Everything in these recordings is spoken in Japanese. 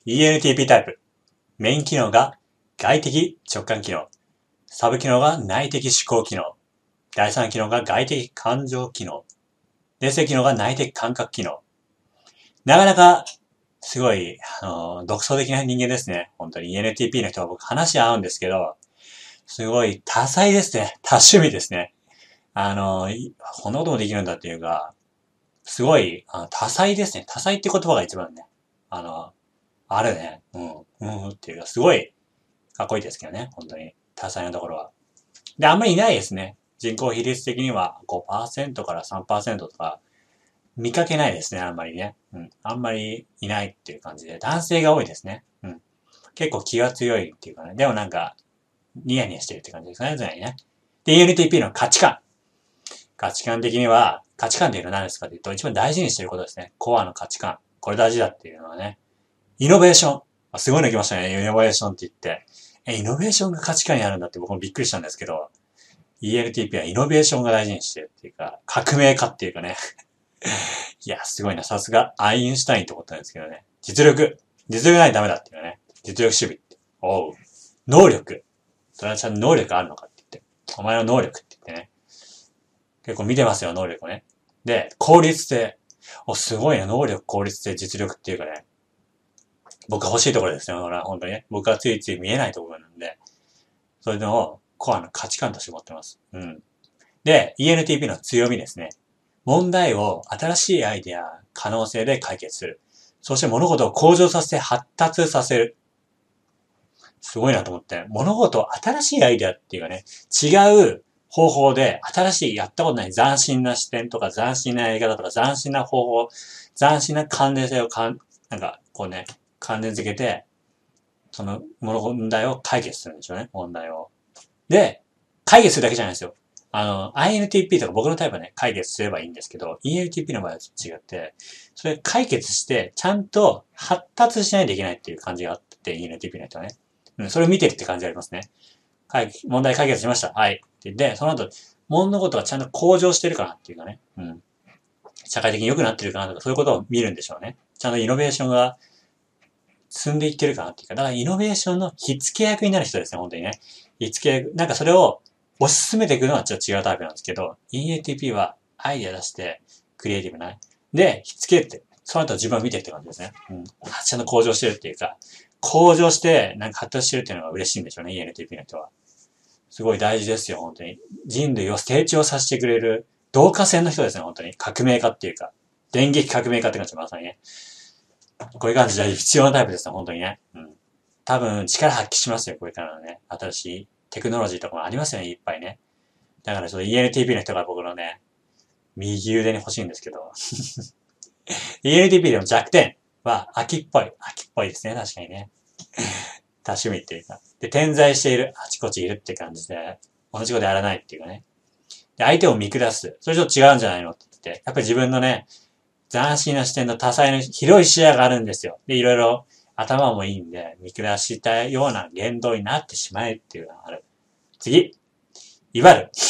ENTP タイプ。メイン機能が外的直感機能。サブ機能が内的思考機能。第3機能が外的感情機能。第4機能が内的感覚機能。なかなか、すごい、独創的な人間ですね。本当に ENTP の人は僕話し合うんですけど、すごい多彩ですね。多趣味ですね。こんなこともできるんだっていうか、すごい、多彩ですね。多彩って言葉が一番ね。あるね。っていうか、すごい、かっこいいですけどね。本当に。多彩なところは。で、あんまりいないですね。人口比率的には5%から3%とか、見かけないですね、あんまりね。あんまりいないっていう感じで。男性が多いですね。結構気が強いっていうかね。でもなんか、ニヤニヤしてるって感じですかね、常にね。で、ENTP の価値観。価値観的には、価値観っていうのは何ですかっていうと、一番大事にしてることですね。コアの価値観。これ大事だっていうのはね。イノベーション。すごいの来ましたね。イノベーションって言って。イノベーションが価値観にあるんだって僕もびっくりしたんですけど、ENTP はイノベーションが大事にしてるっていうか、革命家っていうかね。いや、すごいな。さすがアインシュタインって思ったんですけどね。実力ないとダメだっていうね。実力主義って。おう。能力。それはちゃんと能力あるのかって言って。お前の能力って言ってね。結構見てますよ、能力をね。で、効率性。すごいな、能力、効率性、実力っていうかね。僕が欲しいところですよ、本当にね。僕がついつい見えないところなんで。そういうのをコアの価値観として持ってます。で、ENTP の強みですね。問題を新しいアイデア、可能性で解決する。そして物事を向上させて発達させる。すごいなと思って。物事を新しいアイデアっていうかね、違う方法で、新しいやったことない斬新な視点とか斬新なやり方とか斬新な方法、斬新な関連性をなんか、こうね、関連づけて、その問題を解決するんでしょうね、問題を。で、解決するだけじゃないですよ。INTP とか僕のタイプはね、解決すればいいんですけど、ENTP の場合は違って、それ解決して、ちゃんと発達しないといけないっていう感じがあって、ENTP の人はね。それを見てるって感じがありますね。問題解決しました。はい。で、その後、物事がちゃんと向上してるかなっていうかね。社会的に良くなってるかなとか、そういうことを見るんでしょうね。ちゃんとイノベーションが進んでいってるかなっていうか、だからイノベーションの火付け役になる人ですね、本当にね。火付け役、なんかそれを推し進めていくのはちょっと違うタイプなんですけど、ENTP はアイデア出して、クリエイティブな。で、火付けって、その後自分を見てるって感じですね。ちゃんと向上してるっていうか、向上して、なんか発達してるっていうのが嬉しいんでしょうね、ENTP の人は。すごい大事ですよ、本当に。人類を成長させてくれる、導火線の人ですね、本当に。革命家っていうか。電撃革命家って感じ、まさにね。こういう感じで必要なタイプですね、本当にね。多分、力発揮しますよ、これからのね。新しいテクノロジーとかもありますよね、いっぱいね。だからちょっと ENTP の人が僕のね、右腕に欲しいんですけど。ENTP でも弱点は秋っぽい。秋っぽいですね、確かにね。多趣味っていうか。で、点在している。あちこちいるって感じで、同じことやらないっていうかね。で、相手を見下す。それちょっと違うんじゃないのって言って。やっぱり自分のね、斬新な視点の多彩な広い視野があるんですよ。で、いろいろ頭もいいんで、見下したような言動になってしまえっていうのがある。次。威張る。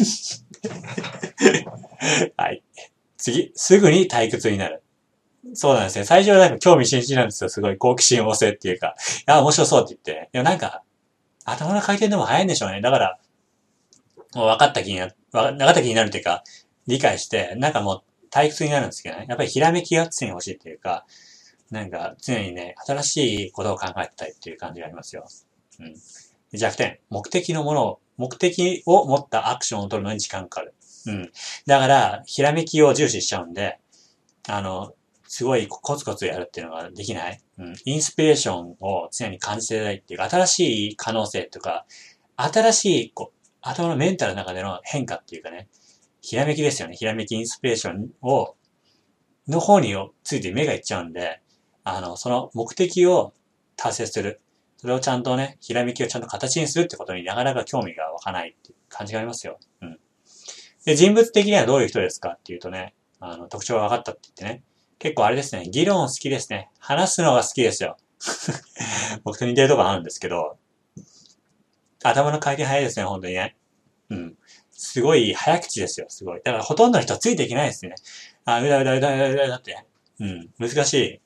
はい。次。すぐに退屈になる。そうなんですね。最初はなんか興味津々なんですよ。すごい好奇心旺盛っていうか。いや、面白そうって言って。でもなんか、頭の回転でも早いんでしょうね。だから、もう分かった気になるっていうか、理解して、なんかもう退屈になるんですけどね。やっぱりひらめきが常に欲しいっていうか、なんか常にね、新しいことを考えたいっていう感じがありますよ。弱点。目的を持ったアクションを取るのに時間かかる。だから、ひらめきを重視しちゃうんで、すごいコツコツやるっていうのができない。インスピレーションを常に感じていたいっていうか、新しい可能性とか、新しい、頭のメンタルの中での変化っていうかね、ひらめきですよね。ひらめきインスピレーションの方について目がいっちゃうんで、その目的を達成する。それをちゃんとね、ひらめきをちゃんと形にするってことになかなか興味が湧かないっていう感じがありますよ。で、人物的にはどういう人ですかっていうとね、特徴が分かったって言ってね、結構あれですね、議論好きですね。話すのが好きですよ。僕と似てるとこあるんですけど、頭の回転早いですね、本当にね。すごい早口ですよ、すごい。だからほとんどの人はついていけないですね。うだうだうだうだうだって。難しい。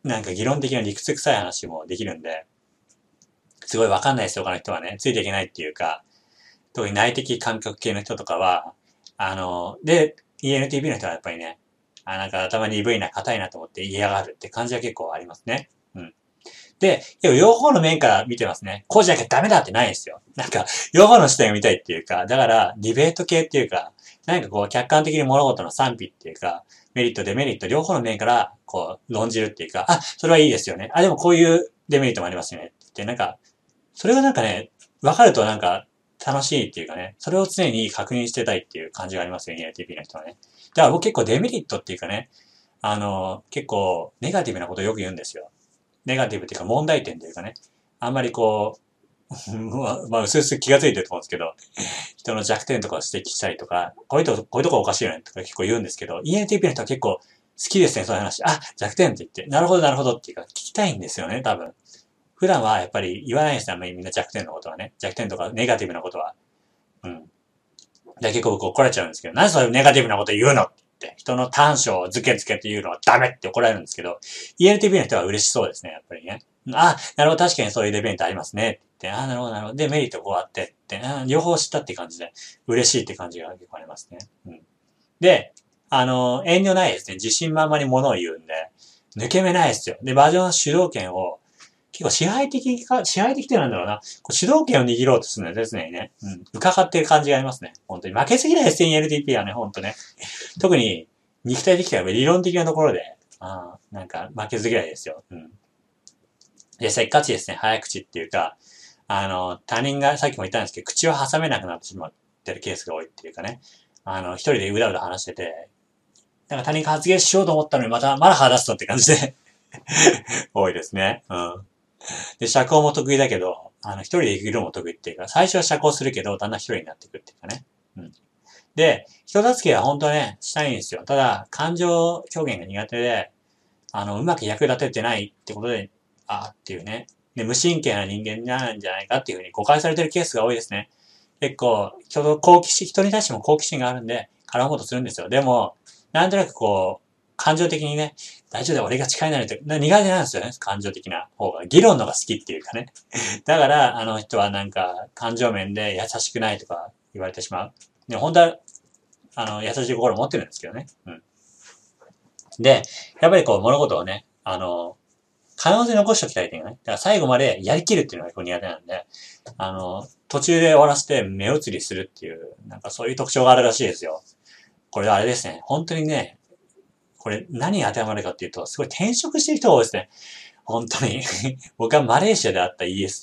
なんか議論的な理屈臭い話もできるんで、すごいわかんないですよ、他の人はね。ついていけないっていうか、特に内的感覚系の人とかは、で、ENTP の人はやっぱりね、なんか頭鈍いな、硬いなと思って嫌がるって感じは結構ありますね。うん。で、両方の面から見てますね。こうじゃなきゃダメだってないんですよ。なんか、両方の視点を見たいっていうか、だから、ディベート系っていうか、なんかこう、客観的に物事の賛否っていうか、メリット、デメリット、両方の面から、こう、論じるっていうか、あ、それはいいですよね。あ、でもこういうデメリットもありますよね。って、なんか、それがなんかね、分かるとなんか、楽しいっていうかね、それを常に確認してたいっていう感じがありますよね、ENTP の人はね。だから僕結構デメリットっていうかね、結構ネガティブなことをよく言うんですよ。ネガティブっていうか問題点というかね、あんまりこう、まあ、うすうす気がついてると思うんですけど、人の弱点とかを指摘したりとか、こういうとこおかしいよねとか結構言うんですけど、ENTP の人は結構好きですね、そういう話。あ、弱点って言って、なるほどなるほどっていうか聞きたいんですよね、多分。普段はやっぱり言わないですね、あんまりみんな弱点のことはね。弱点とかネガティブなことは。うん。で、結構僕怒られちゃうんですけど、何それネガティブなこと言うのって言って、人の短所をズケズケって言うのはダメって怒られるんですけど、ENTP の人は嬉しそうですね、やっぱりね。あ、なるほど、確かにそういうデメリットありますね。って言って、あ、なるほど、なるほど。で、メリットこうあってって、両方知ったって感じで、嬉しいって感じが結構ありますね。うん。で、遠慮ないですね。自信満々に物を言うんで、抜け目ないですよ。で、バージョンの主導権を結構支配的ってなんだろうな。こう主導権を握ろうとするんだよね、常にね。うん。伺ってる感じがありますね。本当に。負けすぎないですね、NLTP はね、本当ね。特に、肉体的とか理論的なところで、なんか負けず嫌いですよ。うん。で、せっかちですね。早口っていうか、他人が、さっきも言ったんですけど、口を挟めなくなってしまってるケースが多いっていうかね。一人でうだうだ話してて、なんか他人が発言しようと思ったのにまだ話すのって感じで多いですね。うん。で、社交も得意だけど、一人で生きるのも得意っていうか、最初は社交するけど、だんだん一人になっていくっていうかね。うん。で、人助けは本当ね、したいんですよ。ただ、感情表現が苦手で、うまく役立ててないってことで、っていうね。で、無神経な人間なんじゃないかっていうふうに誤解されてるケースが多いですね。結構、人に対しても好奇心があるんで、絡もうとするんですよ。でも、なんとなくこう、感情的にね、大丈夫だよ、俺が力になるって、苦手なんですよね、感情的な方が。議論のが好きっていうかね。だから、あの人はなんか、感情面で優しくないとか言われてしまう。で、本当は、優しい心を持ってるんですけどね。うん。で、やっぱりこう、物事をね、可能性残しておきたいっていうかね。だから最後までやりきるっていうのが結構苦手なんで、途中で終わらせて目移りするっていう、なんかそういう特徴があるらしいですよ。これあれですね。本当にね、これ何に当てはまるかっていうと、すごい転職してる人が多いですね。本当に。僕はマレーシアで会った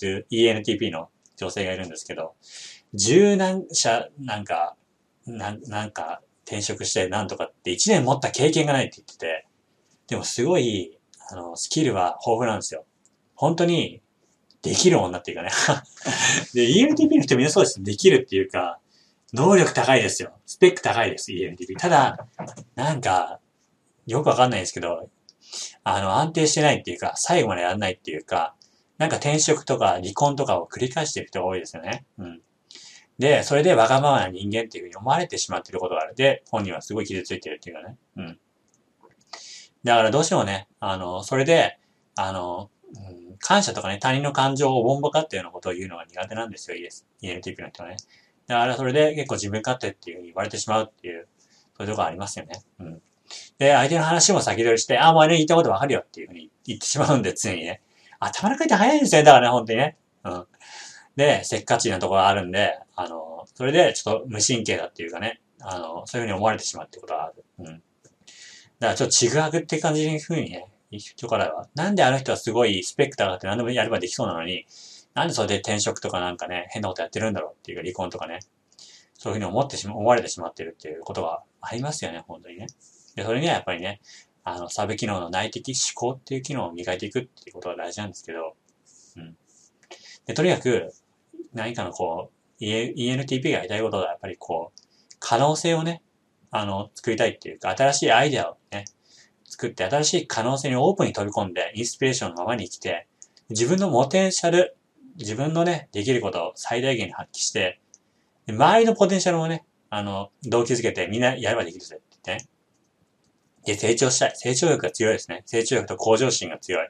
ENTP の女性がいるんですけど、十何社なんか転職してなんとかって1年持った経験がないって言ってて、でもすごい、スキルは豊富なんですよ。本当に、できる女っていうかね。で、ENTP の人みんなそうです。できるっていうか、能力高いですよ。スペック高いです、ENTP。ただ、なんか、よくわかんないですけど、安定してないっていうか、最後までやらないっていうか、なんか転職とか離婚とかを繰り返している人が多いですよね。うん。で、それでわがままな人間っていうふうに思われてしまっていることがある。で、本人はすごい傷ついてるっていうかね。うん。だからどうしてもね、それで、感謝とかね、他人の感情をおぼんばかっていうようなことを言うのが苦手なんですよ、ENTP の人はね。だからそれで結構自分勝手っていうふうに言われてしまうっていう、そういうところありますよね。うん。で、相手の話も先取りして、もうね、言ったことわかるよっていうふうに言ってしまうんで、常にね。頭の回転早いんですよね、だからね、本当にね。うん。で、せっかちなところがあるんで、それでちょっと無神経だっていうかね、そういうふうに思われてしまうってことがある。うん。だからちょっとちぐはぐって感じにふうにね、人からは。なんであの人はすごいスペクターがあって何でもやればできそうなのに、なんでそれで転職とかなんかね、変なことやってるんだろうっていうか離婚とかね、そういうふうに思われてしまってるっていうことがありますよね、本当にね。で、それにはやっぱりね、サブ機能の内的思考っていう機能を磨いていくっていうことが大事なんですけど、うん。で、とにかく、何かのこう、ENTP がやりたいことはやっぱりこう、可能性をね、作りたいっていうか、新しいアイデアをね、作って新しい可能性にオープンに飛び込んで、インスピレーションのままに生きて、自分のモテンシャル、自分のね、できることを最大限に発揮して、周りのポテンシャルもね、動機づけてみんなやればできるぜって言ってね。 で、成長したい。成長欲が強いですね。成長欲と向上心が強い。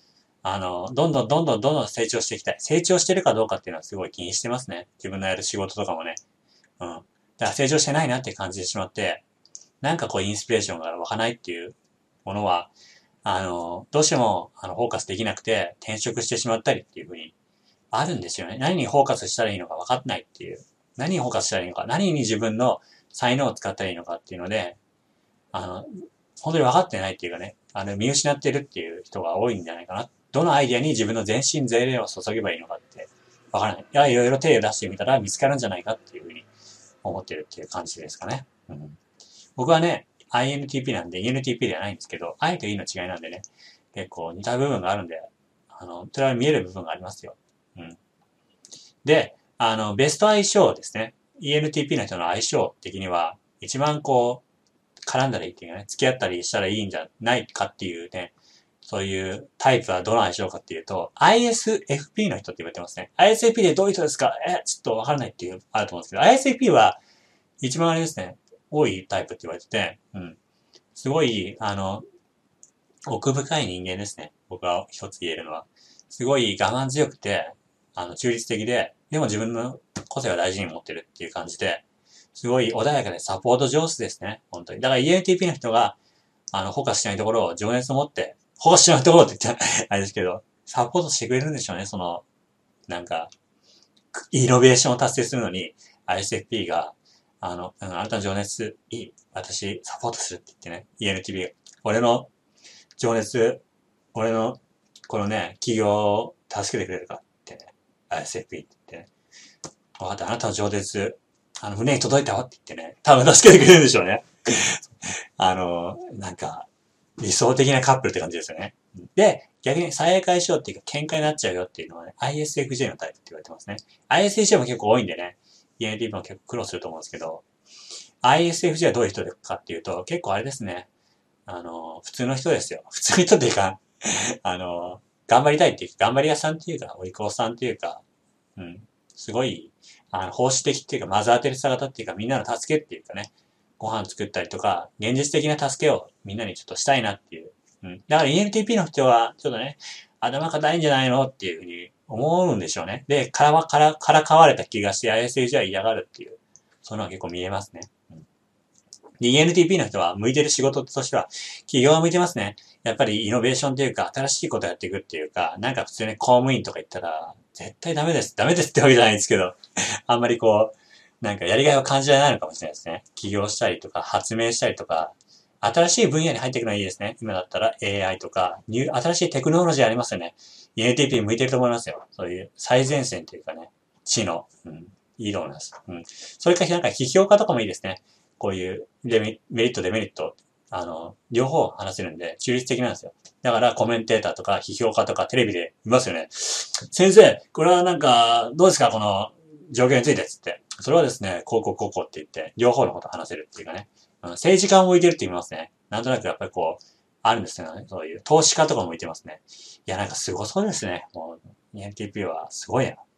どんどん成長していきたい。成長してるかどうかっていうのはすごい気にしてますね。自分のやる仕事とかもね。うん。だから成長してないなって感じてしまって、なんかこうインスピレーションが湧かないっていうものは、どうしても、フォーカスできなくて転職してしまったりっていうふうにあるんですよね。何にフォーカスしたらいいのか分かってないっていう。何にフォーカスしたらいいのか、何に自分の才能を使ったらいいのかっていうので、あの、本当に分かってないっていうかね、見失ってるっていう人が多いんじゃないかな。どのアイディアに自分の全身全霊を注げばいいのかって分からない。いや、いろいろ手を出してみたら見つかるんじゃないかっていうふうに思ってるっていう感じですかね。うん、僕はね、INTP なんで ENTP ではないんですけど、I と E の違いなんでね、結構似た部分があるんで、それは見える部分がありますよ。うん。で、ベスト相性ですね。ENTP の人の相性的には、一番こう、絡んだらいいっていうかね、付き合ったりしたらいいんじゃないかっていうね、そういうタイプはどの相性かっていうと、ISFP の人って言われてますね。ISFP でどういう人ですかちょっとわからないっていう、あると思うんですけど、ISFP は一番あれですね、多いタイプって言われてて、うん。すごい、奥深い人間ですね。僕は一つ言えるのは。すごい我慢強くて、中立的で、でも自分の個性を大事に持ってるっていう感じで、すごい穏やかでサポート上手ですね。本当に。だから ENTP の人が、フォーカスしないところを情熱を持って、フォーカスしないところって言ったらあれですけど、サポートしてくれるんでしょうね。なんか、イノベーションを達成するのに、ISFP が、あなたの情熱、いい。私、サポートするって言ってね。ENTP が。俺の情熱、俺の、このね、企業を助けてくれるかってね。ISFP って言ってね。分かった、あなたの情熱、胸に届いたわって言ってね。多分助けてくれるんでしょうね。なんか、理想的なカップルって感じですよね。で、逆に最悪相性っていうか喧嘩になっちゃうよっていうのはね、ISFJ のタイプって言われてますね。ISFJ も結構多いんでね、ENTP も結構苦労すると思うんですけど、ISFJ はどういう人かっていうと、結構あれですね、普通の人ですよ。普通の人っていうか、頑張りたいっていうか、頑張り屋さんっていうか、お利口さんっていうか、うん、すごい、奉仕的っていうか、マザーテレサ型っていうか、みんなの助けっていうかね、ご飯作ったりとか、現実的な助けをみんなにちょっとしたいなっていう。うん。だから ENTP の人は、ちょっとね、頭固いんじゃないのっていうふうに思うんでしょうね。で、からかわれた気がして ISFJ は嫌がるっていう。そういうのが結構見えますね。うん、で、ENTP の人は向いてる仕事としては、企業は向いてますね。やっぱりイノベーションというか、新しいことやっていくっていうか、なんか普通に公務員とか言ったら、絶対ダメです。ダメですってわけじゃないんですけど、あんまりこう、なんかやりがいを感じられないのかもしれないですね。起業したりとか、発明したりとか、新しい分野に入っていくのはいいですね。今だったら AI とか、新しいテクノロジーありますよね。ENTP 向いてると思いますよ。そういう最前線というかね、知の、うん、いいと思います。うん。それかなんか批評家とかもいいですね。こういうメリット、デメリット、両方話せるんで、中立的なんですよ。だからコメンテーターとか批評家とかテレビでいますよね。先生、これはなんか、どうですかこの状況についてつって。それはですね、こうって言って、両方のこと話せるっていうかね。政治家も向いてるって言いますね。なんとなくやっぱりこう、あるんですよね。そういう投資家とかも向いてますね。いや、なんかすごそうですね。もう、ENTP はすごいな。